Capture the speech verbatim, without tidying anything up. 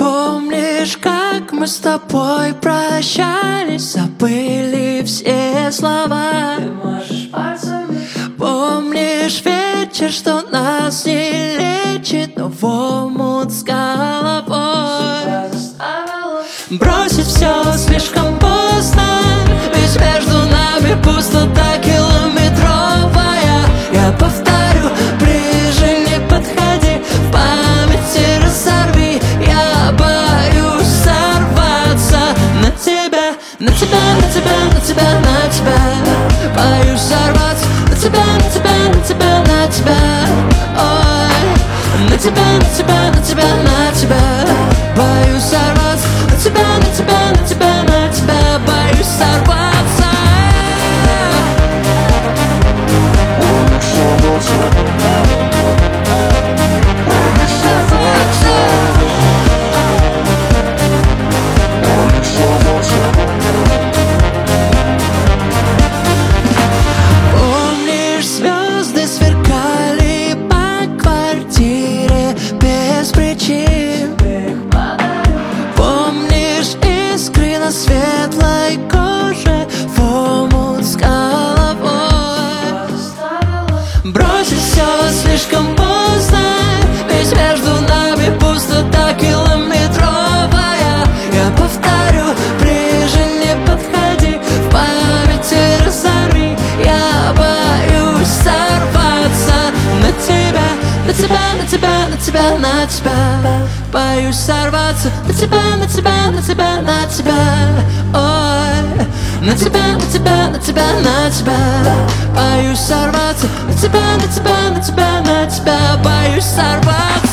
Помнишь, как мы с тобой прощались, забыли все слова? Ты можешь пальцами. Помнишь вечер, что нас не лечит, но в омут с головой? Тебя заставила Бросить все слишком поздно, ведь между нами пустота километровая. Я повторю, ближе не подходи, в памяти разорви. Я боюсь сорваться на тебя, на тебя, на тебя, на тебя, на тебя. Боюсь сорваться на тебя, на тебя, на тебя, на тебя. Ой, на тебя, на тебя, на тебя, на тебя. Боюсь сорваться на тебя, на тебя, на тебя, на тебя. Боюсь сорваться. Помнишь, звезды сверкали по квартире без причин? Помнишь искры на светлой коже в омут с головой? Бросить все слишком поздно, ведь между нами пустота километровая. Я повторю, ближе не подходи, в памяти разорви. Я боюсь сорваться на тебя, на тебя, на тебя, на тебя, на тебя. Боюсь сорваться на тебя, на тебя, на тебя, на тебя. Ой, на тебя, на тебя, на тебя, на тебя. Боюсь сорваться на тебя, на тебя, на тебя, на тебя. Боюсь сорваться.